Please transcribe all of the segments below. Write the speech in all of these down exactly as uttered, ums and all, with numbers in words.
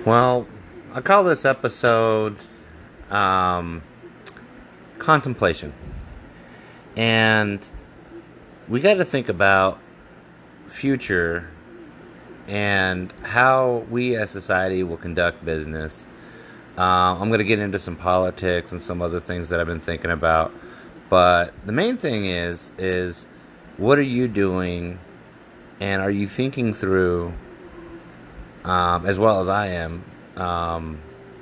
Well, I call this episode um, Contemplation. And we got to think about future and how we as society will conduct business. Uh, I'm going to get into some politics and some other things that I've been thinking about. But the main thing is, is what are you doing, and are you thinking through, um, as well as I am, um,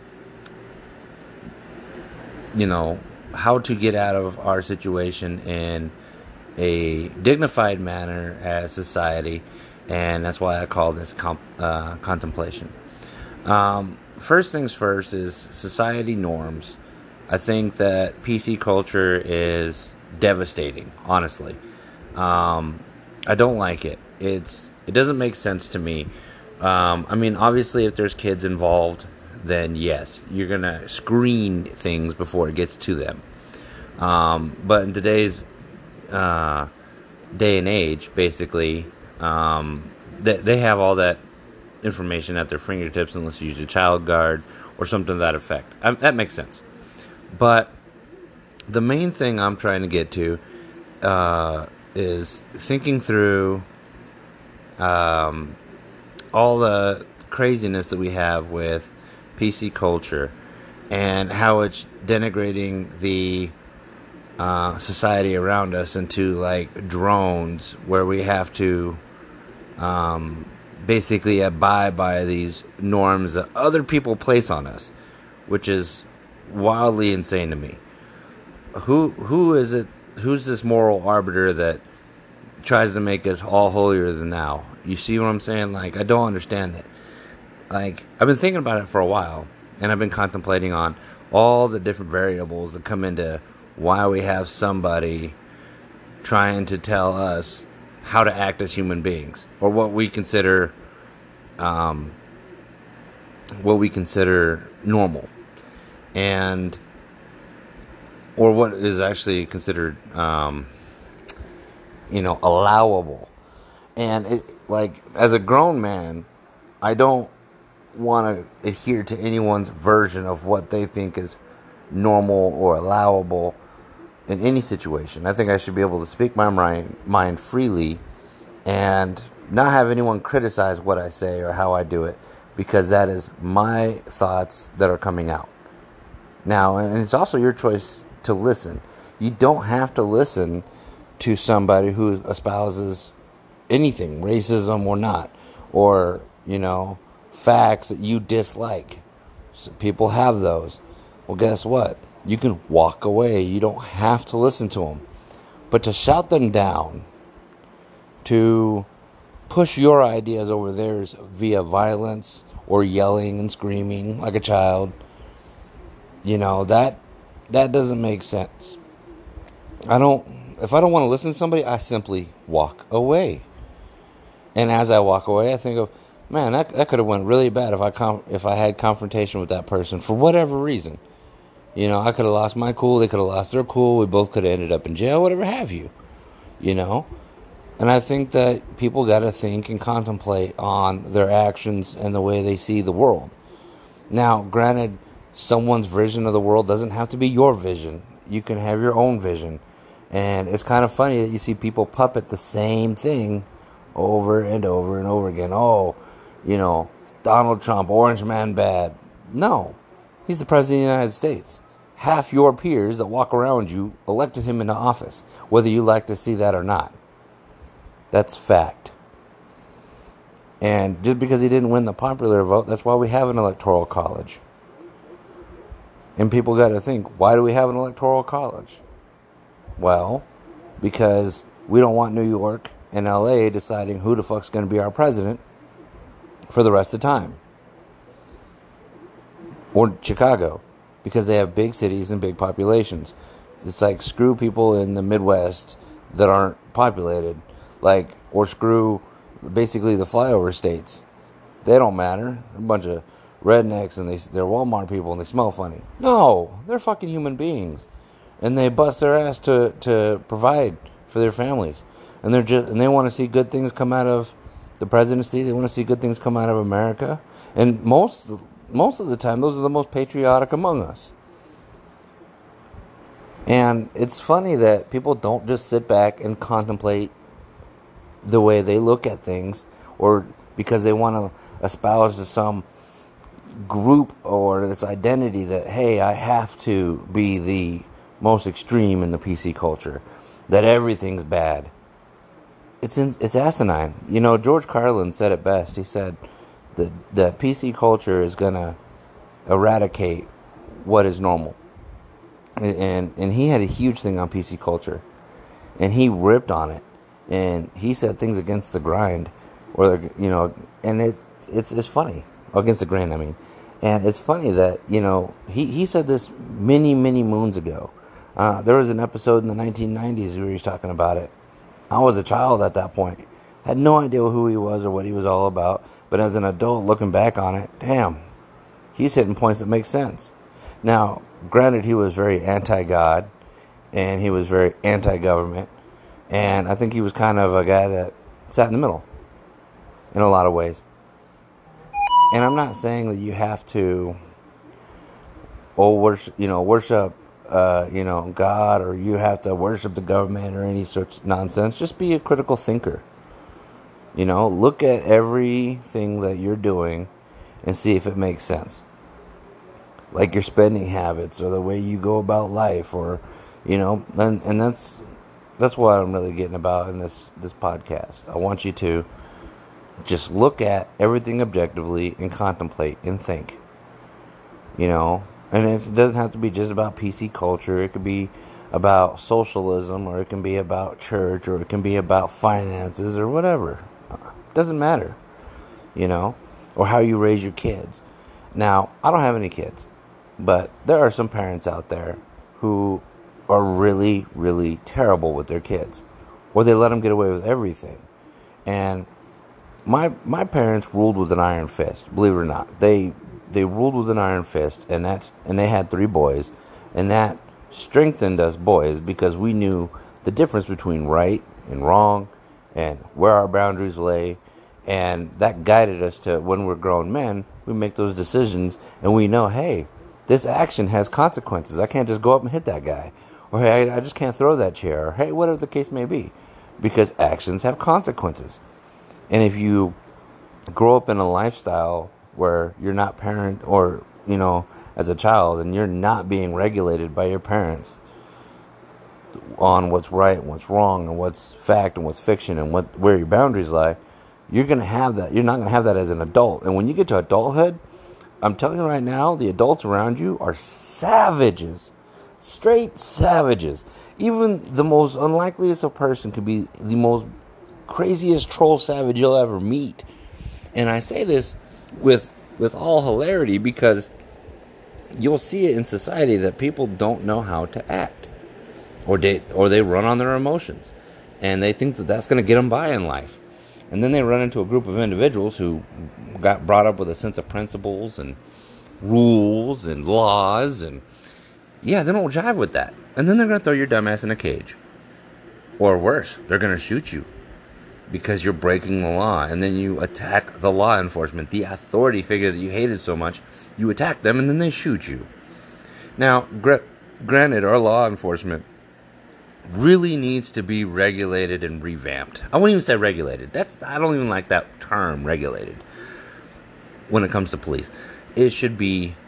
you know, how to get out of our situation in a dignified manner as society, and that's why I call this comp, uh, contemplation. Um, first things first is society norms. I think that P C culture is devastating, honestly. Um, I don't like it. It's it doesn't make sense to me. Um, I mean, obviously, if there's kids involved, then yes, you're gonna screen things before it gets to them. Um, but in today's uh, day and age, basically, um, they, they have all that information at their fingertips unless you use a child guard or something to that effect. I, that makes sense. But the main thing I'm trying to get to uh, is thinking through um, all the craziness that we have with P C culture and how it's denigrating the uh, society around us into like drones where we have to um, basically abide by these norms that other people place on us, which is wildly insane to me. Who who is it? Who's this moral arbiter that tries to make us all holier than thou? You see what I'm saying? Like, I don't understand it. Like, I've been thinking about it for a while, and I've been contemplating on all the different variables that come into why we have somebody trying to tell us how to act as human beings, or what we consider, um, what we consider normal, and or what is actually considered, um, you know, allowable. And it, like, as a grown man, I don't want to adhere to anyone's version of what they think is normal or allowable in any situation. I think I should be able to speak my mind, mind freely and not have anyone criticize what I say or how I do it, because that is my thoughts that are coming out. Now, and it's also your choice to listen. You don't have to listen to somebody who espouses anything, racism or not, or, you know, facts that you dislike. So people have those. Well, guess what? You can walk away. You don't have to listen to them. But to shout them down, to push your ideas over theirs via violence or yelling and screaming like a child, you know, that that doesn't make sense. I don't, if I don't want to listen to somebody, I simply walk away. And as I walk away, I think of, man, that, that could have went really bad if I com- if I had confrontation with that person for whatever reason. You know, I could have lost my cool, they could have lost their cool, we both could have ended up in jail, whatever have you. You know? And I think that people got to think and contemplate on their actions and the way they see the world. Now, granted, someone's vision of the world doesn't have to be your vision. You can have your own vision. And it's kind of funny that you see people puppet the same thing over and over and over again. Oh, you know, Donald Trump, orange man bad. No, he's the president of the United States. Half your peers that walk around you elected him into office, whether you like to see that or not. That's fact. And just because he didn't win the popular vote, that's why we have an electoral college. And people got to think, why do we have an electoral college? Well, because we don't want New York and L A deciding who the fuck's going to be our president for the rest of the time. Or Chicago, because they have big cities and big populations. It's like, screw people in the Midwest that aren't populated. Like, or screw basically the flyover states. They don't matter. They're a bunch of rednecks and they, they're Walmart people and they smell funny. No, they're fucking human beings. And they bust their ass to, to provide for their families. And they're just and they want to see good things come out of the presidency. They want to see good things come out of America. And most most of the time, those are the most patriotic among us. And it's funny that people don't just sit back and contemplate the way they look at things, or because they want to espouse to some group or this identity that, hey, I have to be the most extreme in the P C culture, that everything's bad. It's in, it's asinine. You know, George Carlin said it best. He said that the P C culture is going to eradicate what is normal. And and he had a huge thing on P C culture, and he ripped on it, and he said things against the grind, or you know, and it it's it's funny against the grain. I mean, and it's funny that you know he, he said this many many moons ago. Uh, there was an episode in the nineteen nineties where he was talking about it. I was a child at that point, had no idea who he was or what he was all about. But as an adult, looking back on it, damn, he's hitting points that make sense. Now, granted, he was very anti-God, and he was very anti-government, and I think he was kind of a guy that sat in the middle in a lot of ways. And I'm not saying that you have to, oh, worship, you know, worship, uh, you know, God, or you have to worship the government or any such nonsense. Just be a critical thinker. You know, look at everything that you're doing and see if it makes sense. Like your spending habits or the way you go about life, or, you know, and, and that's that's what I'm really getting about in this, this podcast. I want you to just look at everything objectively and contemplate and think, you know, and it doesn't have to be just about P C culture. It could be about socialism, or it can be about church, or it can be about finances, or whatever. It doesn't matter, you know, or how you raise your kids. Now, I don't have any kids. But there are some parents out there who are really, really terrible with their kids, or they let them get away with everything. And my my parents ruled with an iron fist. Believe it or not, they they ruled with an iron fist, and that's and they had three boys, and that strengthened us boys because we knew the difference between right and wrong, and where our boundaries lay, and that guided us to when we're grown men, we make those decisions, and we know, hey, this action has consequences. I can't just go up and hit that guy. Or, hey, I just can't throw that chair. Or, hey, whatever the case may be. Because actions have consequences. And if you grow up in a lifestyle where you're not parent, or, you know, as a child, and you're not being regulated by your parents on what's right and what's wrong and what's fact and what's fiction and what where your boundaries lie, you're going to have that. You're not going to have that as an adult. And when you get to adulthood, I'm telling you right now, the adults around you are savages. Straight savages. Even the most unlikeliest of person could be the most craziest troll savage you'll ever meet. And I say this with with all hilarity because you'll see it in society that people don't know how to act. Or they, or they run on their emotions. And they think that that's going to get them by in life. And then they run into a group of individuals who got brought up with a sense of principles and rules and laws, and yeah, they don't jive with that. And then they're going to throw your dumbass in a cage. Or worse, they're going to shoot you because you're breaking the law. And then you attack the law enforcement, the authority figure that you hated so much. You attack them and then they shoot you. Now, gr- granted, our law enforcement really needs to be regulated and revamped. I wouldn't even say regulated. That's I don't even like that term, regulated. When it comes to police, it should be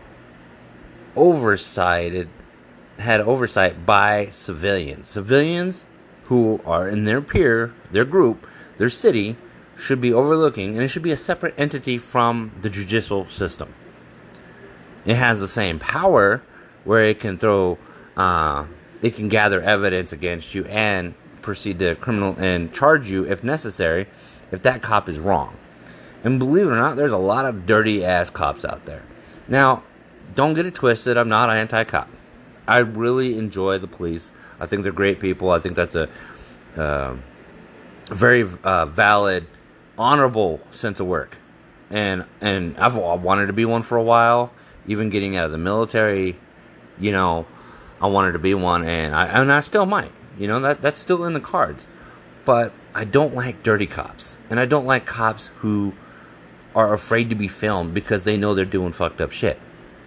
oversighted, had oversight by civilians. Civilians who are in their peer, their group, their city, should be overlooking, and it should be a separate entity from the judicial system. It has the same power where it can throw. Uh, It can gather evidence against you and proceed to criminal and charge you if necessary if that cop is wrong. And believe it or not, there's a lot of dirty ass cops out there. Now, don't get it twisted. I'm not anti-cop. I really enjoy the police. I think they're great people. I think that's a uh, very uh, valid, honorable sense of work. And and I've wanted to be one for a while. Even getting out of the military, you know, I wanted to be one, and I and I still might. You know, that that's still in the cards. But I don't like dirty cops. And I don't like cops who are afraid to be filmed because they know they're doing fucked up shit.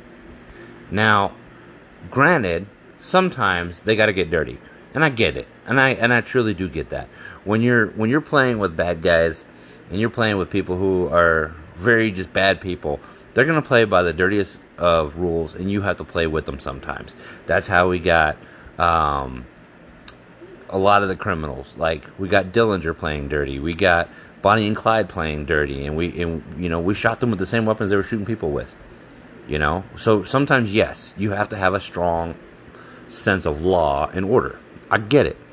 Now, granted, sometimes they got to get dirty, and I get it, and I and I truly do get that. When you're when you're playing with bad guys, and you're playing with people who are very just bad people, they're gonna play by the dirtiest of rules, and you have to play with them sometimes. That's how we got um, a lot of the criminals. Like we got Dillinger playing dirty, we got Bonnie and Clyde playing dirty, and we and you know we shot them with the same weapons they were shooting people with. You know, so sometimes, yes, you have to have a strong sense of law and order. I get it.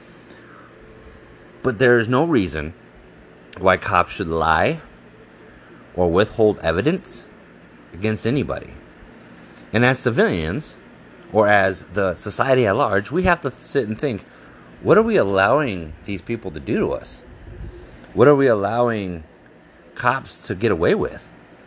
But there is no reason why cops should lie or withhold evidence against anybody. And as civilians, or as the society at large, we have to sit and think, what are we allowing these people to do to us? What are we allowing cops to get away with?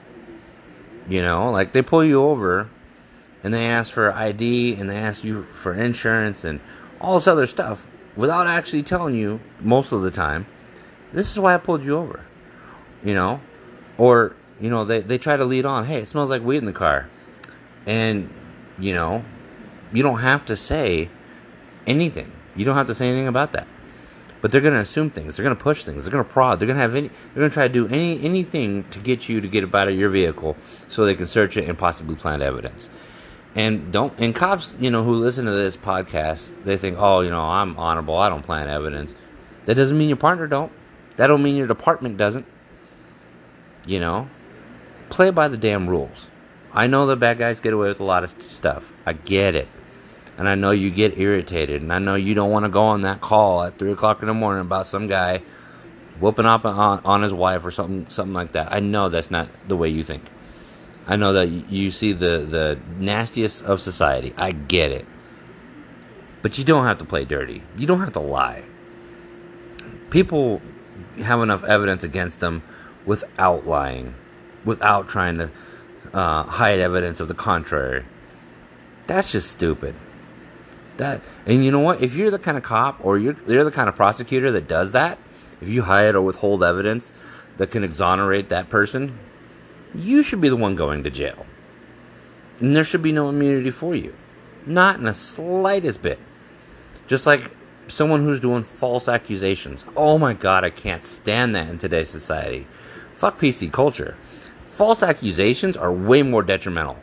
You know, like they pull you over and they ask for I D and they ask you for insurance and all this other stuff without actually telling you most of the time, this is why I pulled you over. You know, or, you know, they, they try to lead on, hey, it smells like weed in the car. And, you know, you don't have to say anything. You don't have to say anything about that. But they're going to assume things. They're going to push things. They're going to prod. They're going to have any. They're going to try to do any anything to get you to get up out of your vehicle so they can search it and possibly plant evidence. And don't. And cops, you know, who listen to this podcast, they think, oh, you know, I'm honorable. I don't plant evidence. That doesn't mean your partner don't. That don't mean your department doesn't. You know, play by the damn rules. I know the bad guys get away with a lot of stuff. I get it. And I know you get irritated. And I know you don't want to go on that call at three o'clock in the morning about some guy whooping up on, on his wife or something something like that. I know that's not the way you think. I know that you see the, the nastiest of society. I get it. But you don't have to play dirty. You don't have to lie. People have enough evidence against them without lying. Without trying to uh, hide evidence of the contrary. That's just stupid. That and you know what? If you're the kind of cop or you're you're the kind of prosecutor that does that, if you hide or withhold evidence that can exonerate that person, you should be the one going to jail. And there should be no immunity for you. Not in the slightest bit. Just like someone who's doing false accusations. Oh my God, I can't stand that in today's society. Fuck P C culture. False accusations are way more detrimental.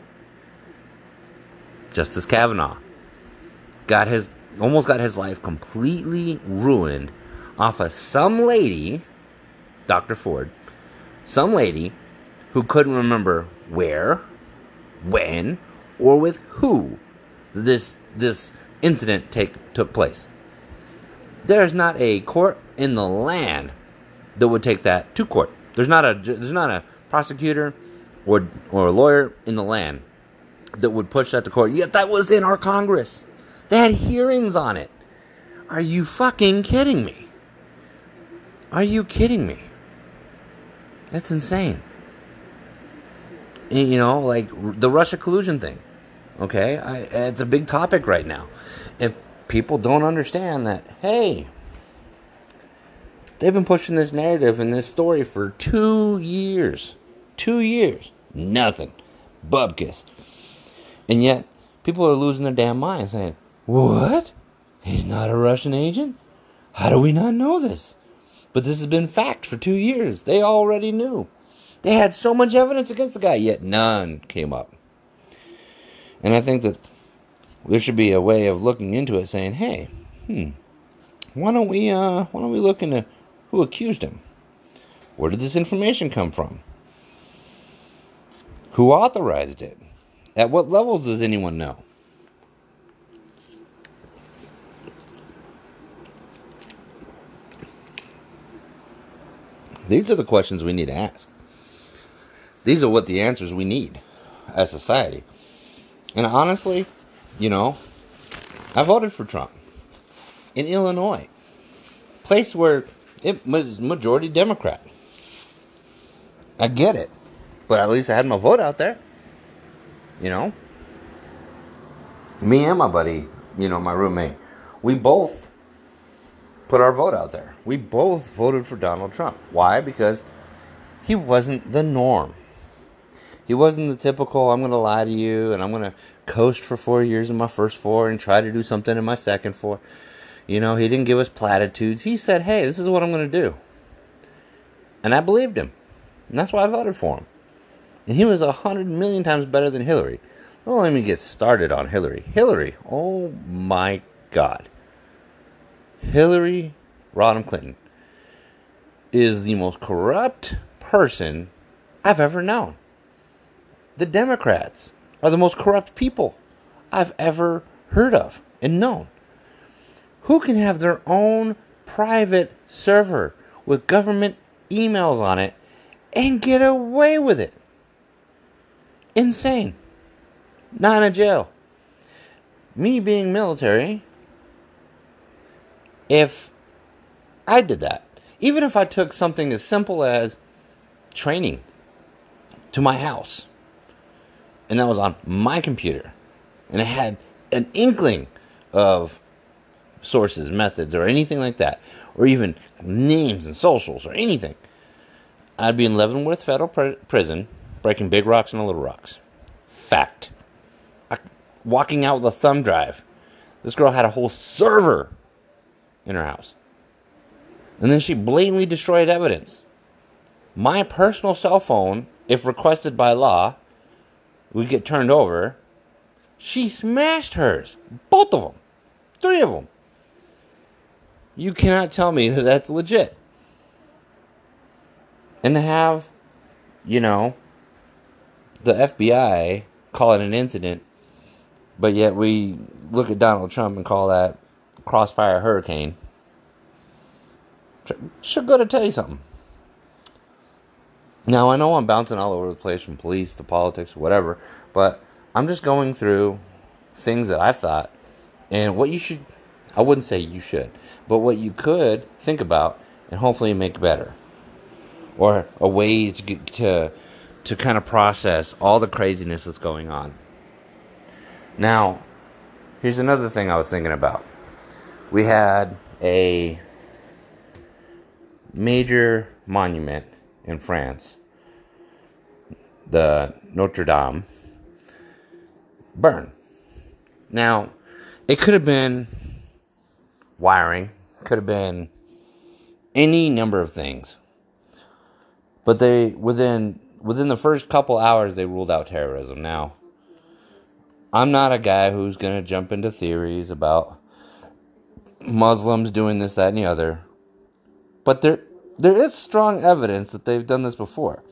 Justice Kavanaugh got his almost got his life completely ruined off of some lady, Doctor Ford, some lady who couldn't remember where, when, or with who this this incident take took place. There's not a court in the land that would take that to court. There's not a there's not a prosecutor or or a lawyer in the land that would push that to court. Yet that was in our Congress. They had hearings on it. Are you fucking kidding me? Are you kidding me? That's insane. You know, like the Russia collusion thing. Okay? I, it's a big topic right now. If people don't understand that, hey, they've been pushing this narrative and this story for two years. Two years. Nothing. Bubkiss. And yet, people are losing their damn minds saying, what? He's not a Russian agent? How do we not know this? But this has been fact for two years. They already knew. They had so much evidence against the guy, yet none came up. And I think that there should be a way of looking into it saying, hey, hmm, why don't we, uh, why don't we look into who accused him? Where did this information come from? Who authorized it? At what levels does anyone know? These are the questions we need to ask. These are what the answers we need as society. And honestly, you know, I voted for Trump in Illinois, place where it was majority Democrat. I get it, but at least I had my vote out there. You know, me and my buddy, you know, my roommate, we both put our vote out there. We both voted for Donald Trump. Why? Because he wasn't the norm. He wasn't the typical, I'm going to lie to you and I'm going to coast for four years in my first four and try to do something in my second four. You know, he didn't give us platitudes. He said, hey, this is what I'm going to do. And I believed him. And that's why I voted for him. And he was a hundred million times better than Hillary. Don't let me get started on Hillary. Hillary, oh my God. Hillary Rodham Clinton is the most corrupt person I've ever known. The Democrats are the most corrupt people I've ever heard of and known. Who can have their own private server with government emails on it and get away with it? Insane. Not in a jail. Me being military, if I did that, even if I took something as simple as training to my house, and that was on my computer, and it had an inkling of sources, methods, or anything like that, or even names and socials or anything, I'd be in Leavenworth Federal pr- Prison breaking big rocks into little rocks. Fact. I, walking out with a thumb drive. This girl had a whole server in her house. And then she blatantly destroyed evidence. My personal cell phone, if requested by law, would get turned over. She smashed hers. Both of them. Three of them. You cannot tell me that that's legit. And to have, you know, the F B I call it an incident, but yet we look at Donald Trump and call that crossfire hurricane, should go to tell you something. Now, I know I'm bouncing all over the place from police to politics, whatever, but I'm just going through things that I've thought and what you should, I wouldn't say you should, but what you could think about and hopefully make better. Or a way to get, to to kind of process all the craziness that's going on. Now, here's another thing I was thinking about. We had a major monument in France, the Notre Dame, burn. Now, it could have been wiring, could have been any number of things. But they, within within the first couple hours, they ruled out terrorism. Now, I'm not a guy who's going to jump into theories about Muslims doing this, that, and the other. But there there is strong evidence that they've done this before.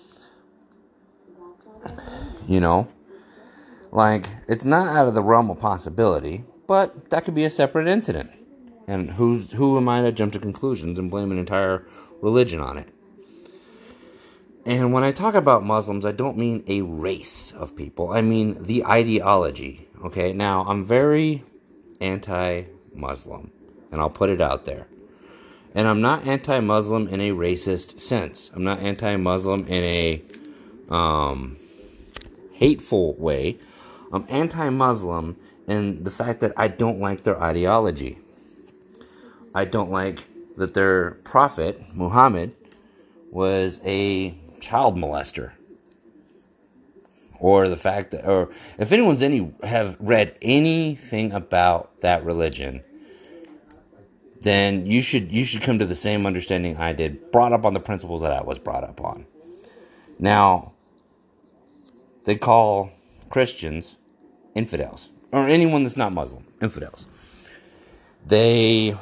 You know? Like, it's not out of the realm of possibility, but that could be a separate incident. And who's who am I to jump to conclusions and blame an entire religion on it? And when I talk about Muslims, I don't mean a race of people. I mean the ideology. Okay? Now, I'm very anti-Muslim. And I'll put it out there. And I'm not anti-Muslim in a racist sense. I'm not anti-Muslim in a um, hateful way. I'm anti-Muslim in the fact that I don't like their ideology. I don't like that their prophet, Muhammad, was a child molester. Or the fact that, or if anyone's any have read anything about that religion, then you should you should come to the same understanding I did, brought up on the principles that I was brought up on. Now, they call Christians infidels, or anyone that's not Muslim, infidels. They,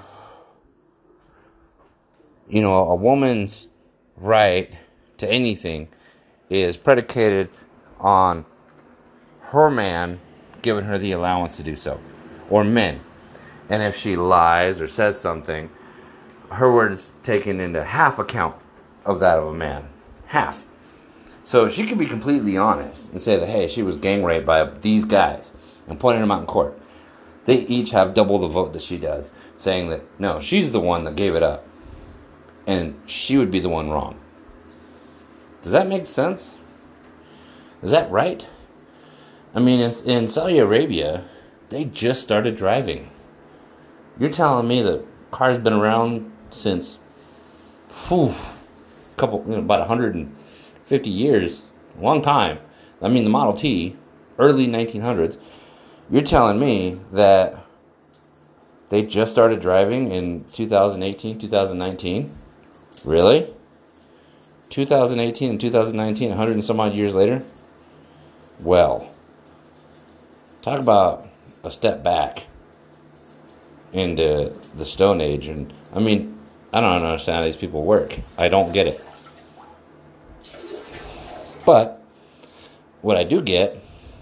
you know, a woman's right to anything is predicated on her man giving her the allowance to do so, or men. And if she lies or says something, her word is taken into half account of that of a man. Half. So she could be completely honest and say that, hey, she was gang raped by these guys and pointing them out in court. They each have double the vote that she does, saying that, no, she's the one that gave it up. And she would be the one wrong. Does that make sense? Is that right? I mean, in, in Saudi Arabia, they just started driving. You're telling me that cars been around since, whew, couple, you know, about one hundred fifty years, a long time. I mean, the Model T, early nineteen hundreds. You're telling me that they just started driving in two thousand eighteen, two thousand nineteen? Really? two thousand eighteen and two thousand nineteen, one hundred and some odd years later? Well, talk about a step back into the Stone Age. And I mean, I don't understand how these people work. I don't get it. But what I do get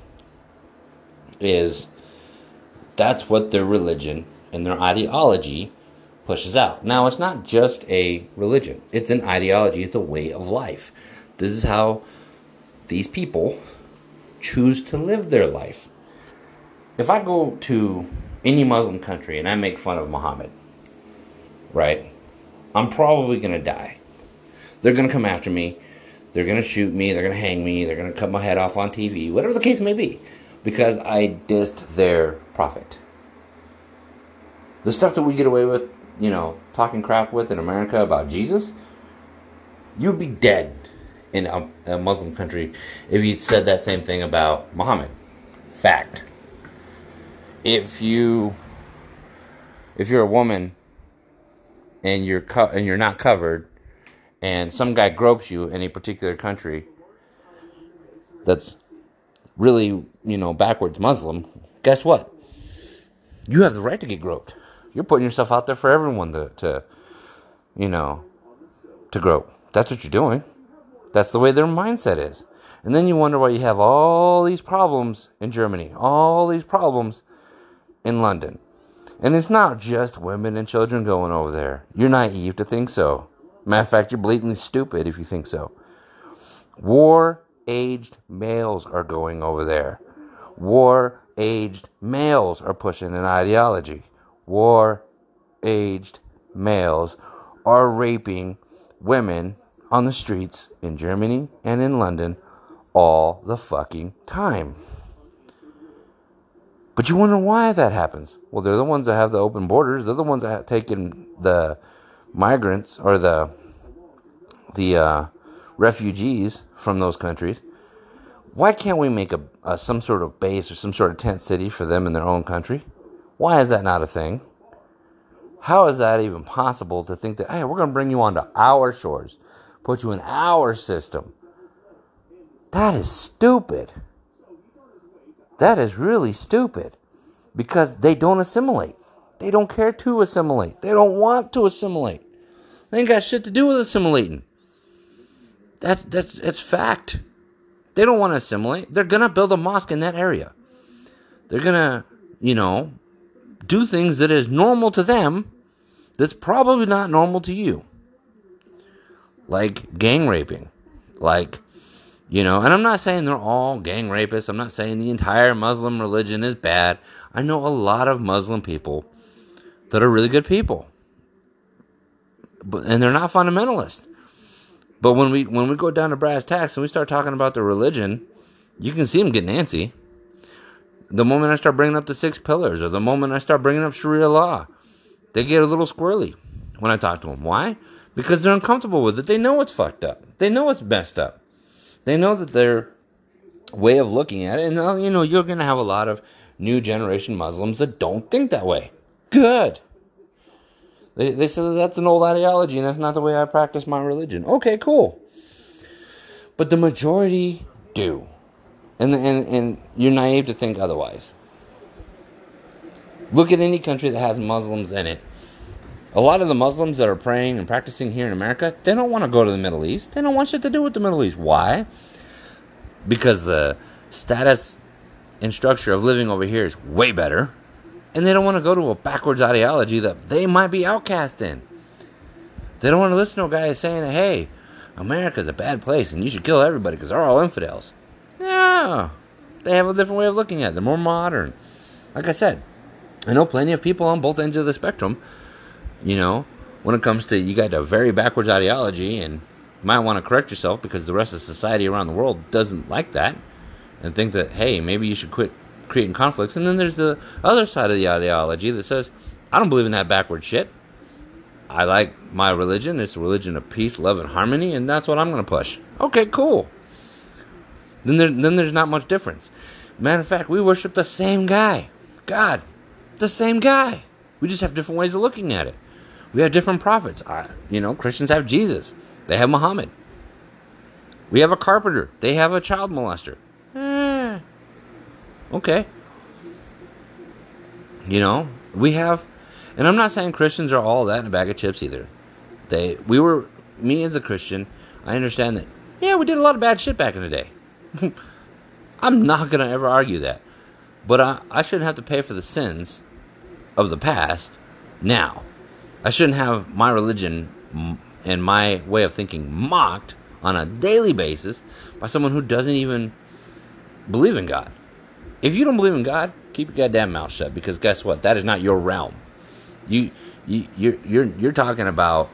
is that's what their religion and their ideology pushes out. Now, it's not just a religion. It's an ideology. It's a way of life. This is how these people choose to live their life. If I go to any Muslim country and I make fun of Muhammad, right, I'm probably going to die. They're going to come after me. They're going to shoot me. They're going to hang me. They're going to cut my head off on T V. Whatever the case may be. Because I dissed their prophet. The stuff that we get away with, you know, talking crap with in America about Jesus, you'd be dead in a, a Muslim country if you said that same thing about Muhammad. Fact. If you, if you're a woman and you're co- and you're not covered, and some guy gropes you in a particular country that's really, you know, backwards Muslim, guess what? You have the right to get groped. You're putting yourself out there for everyone to, to you know, to grope. That's what you're doing. That's the way their mindset is. And then you wonder why you have all these problems in Germany, all these problems in London. And it's not just women and children going over there. You're naive to think so. Matter of fact, you're blatantly stupid if you think so. War-aged males are going over there. War-aged males are pushing an ideology. War-aged males are raping women on the streets in Germany and in London all the fucking time. But you wonder why that happens. Well, they're the ones that have the open borders. They're the ones that have taken the migrants or the the uh, refugees from those countries. Why can't we make a, a some sort of base or some sort of tent city for them in their own country? Why is that not a thing? How is that even possible to think that, hey, we're going to bring you onto our shores, put you in our system? That is stupid. That is really stupid. Because they don't assimilate. They don't care to assimilate. They don't want to assimilate. They ain't got shit to do with assimilating. That's, that's, that's fact. They don't want to assimilate. They're going to build a mosque in that area. They're going to, you know, do things that is normal to them that's probably not normal to you. Like gang raping. Like, you know, and I'm not saying they're all gang rapists. I'm not saying the entire Muslim religion is bad. I know a lot of Muslim people that are really good people. But, and they're not fundamentalists. But when we when we go down to brass tacks and we start talking about the religion, you can see them getting antsy. The moment I start bringing up the six pillars, or the moment I start bringing up Sharia law, they get a little squirrely when I talk to them. Why? Because they're uncomfortable with it. They know it's fucked up. They know it's messed up. They know that their way of looking at it, and you know, you're going to have a lot of new generation Muslims that don't think that way. Good. They, they say that's an old ideology and that's not the way I practice my religion. Okay, cool. But the majority do. And, and, and you're naive to think otherwise. Look at any country that has Muslims in it. A lot of the Muslims that are praying and practicing here in America, they don't want to go to the Middle East. They don't want shit to do with the Middle East. Why? Because the status and structure of living over here is way better. And they don't want to go to a backwards ideology that they might be outcast in. They don't want to listen to a guy saying, hey, America's a bad place and you should kill everybody because they're all infidels. No. They have a different way of looking at it. They're more modern. Like I said, I know plenty of people on both ends of the spectrum. You know, when it comes to, you got a very backwards ideology and you might want to correct yourself because the rest of society around the world doesn't like that and think that, hey, maybe you should quit creating conflicts. And then there's the other side of the ideology that says, I don't believe in that backward shit. I like my religion. It's a religion of peace, love, and harmony, and that's what I'm going to push. Okay, cool. Then there, then there's not much difference. Matter of fact, we worship the same guy. God. The same guy. We just have different ways of looking at it. We have different prophets. I, you know, Christians have Jesus. They have Muhammad. We have a carpenter. They have a child molester. Eh, okay. You know, we have, and I'm not saying Christians are all that in a bag of chips either. They, we were, me as a Christian, I understand that, yeah, we did a lot of bad shit back in the day. I'm not going to ever argue that. But I, I shouldn't have to pay for the sins of the past now. I shouldn't have my religion and my way of thinking mocked on a daily basis by someone who doesn't even believe in God. If you don't believe in God, keep your goddamn mouth shut, because guess what? That is not your realm. You, you, you're, you're, you're talking about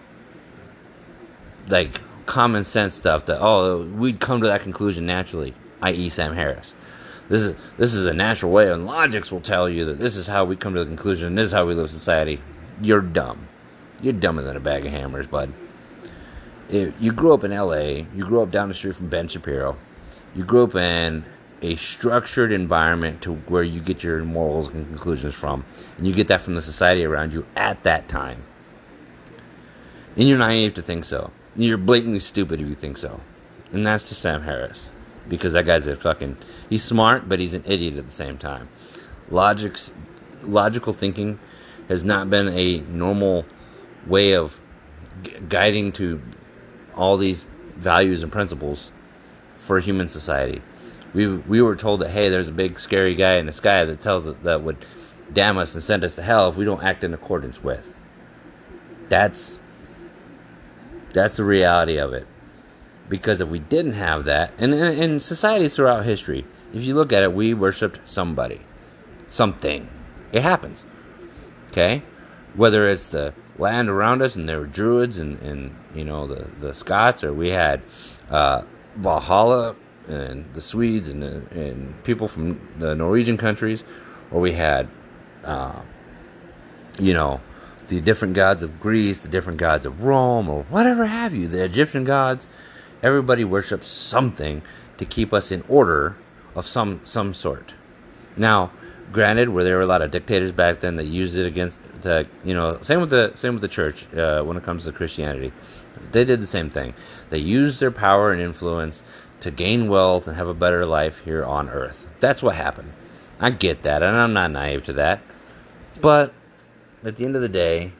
like common sense stuff that, oh, we'd come to that conclusion naturally, that is. Sam Harris. This is this is a natural way, and logics will tell you that this is how we come to the conclusion, this is how we live society. You're dumb. You're dumber than a bag of hammers, bud. If you grew up in L A, you grew up down the street from Ben Shapiro, you grew up in a structured environment to where you get your morals and conclusions from, and you get that from the society around you at that time. And you're naive to think so. You're blatantly stupid if you think so. And that's to Sam Harris. Because that guy's a fucking... He's smart, but he's an idiot at the same time. Logic's, logical thinking has not been a normal way of g- guiding to all these values and principles for human society. We we were told that, hey, there's a big scary guy in the sky that tells us that would damn us and send us to hell if we don't act in accordance with. That's... That's the reality of it. Because if we didn't have that, and in societies throughout history, if you look at it, we worshipped somebody, something. It happens, okay? Whether it's the land around us, and there were Druids and, and you know, the, the Scots, or we had uh, Valhalla and the Swedes and, the, and people from the Norwegian countries, or we had, uh, you know, the different gods of Greece, the different gods of Rome, or whatever have you, the Egyptian gods. Everybody worships something to keep us in order of some some sort. Now, granted, where there were a lot of dictators back then that used it against, the, you know, same with the same with the church uh, when it comes to Christianity, they did the same thing. They used their power and influence to gain wealth and have a better life here on earth. That's what happened. I get that, and I'm not naive to that. But at the end of the day,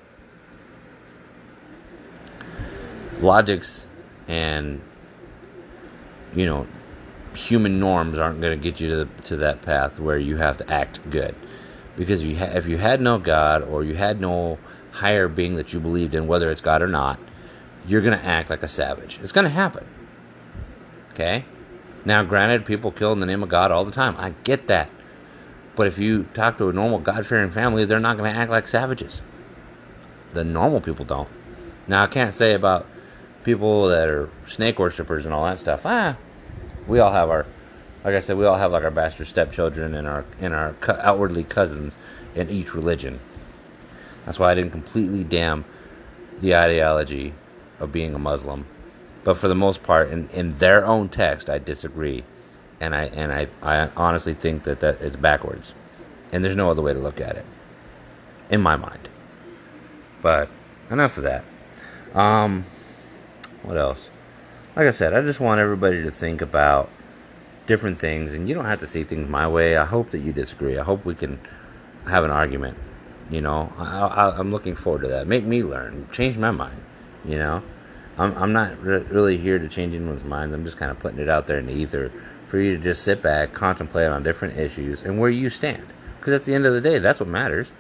logics and, you know, human norms aren't going to get you to, the, to that path where you have to act good. Because if you, ha- if you had no God, or you had no higher being that you believed in, whether it's God or not, you're going to act like a savage. It's going to happen. Okay? Now, granted, people kill in the name of God all the time. I get that. But if you talk to a normal God-fearing family, they're not going to act like savages. The normal people don't. Now, I can't say about people that are snake worshippers and all that stuff. Ah, we all have our, like I said, we all have like our bastard stepchildren and our and our outwardly cousins in each religion. That's why I didn't completely damn the ideology of being a Muslim. But for the most part, in, in their own text, I disagree. And I and I, I honestly think that, that it's backwards. And there's no other way to look at it, in my mind. But enough of that. Um, what else? Like I said, I just want everybody to think about different things. And you don't have to see things my way. I hope that you disagree. I hope we can have an argument. You know, I, I, I'm looking forward to that. Make me learn. Change my mind. You know, I'm, I'm not re- really here to change anyone's minds. I'm just kind of putting it out there in the ether for you to just sit back, contemplate on different issues and where you stand. Because at the end of the day, that's what matters.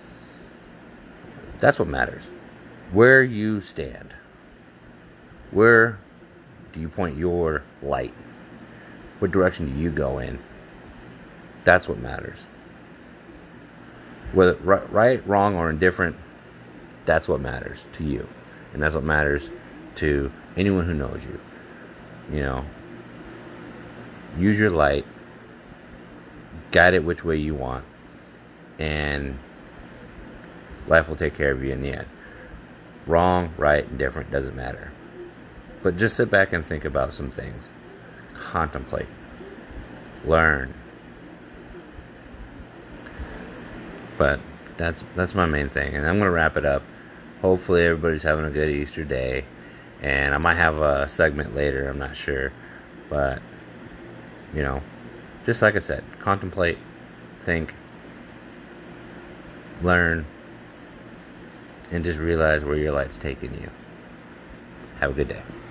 That's what matters. Where you stand. Where do you point your light? What direction do you go in? That's what matters. Whether right, wrong, or indifferent, that's what matters to you. And that's what matters to anyone who knows you. You know, use your light, guide it which way you want, and life will take care of you in the end. Wrong, right, indifferent, doesn't matter. But just sit back and think about some things. Contemplate. Learn. But that's that's my main thing. And I'm going to wrap it up. Hopefully everybody's having a good Easter day. And I might have a segment later, I'm not sure. But, you know, just like I said, contemplate, think, learn, and just realize where your light's taking you. Have a good day.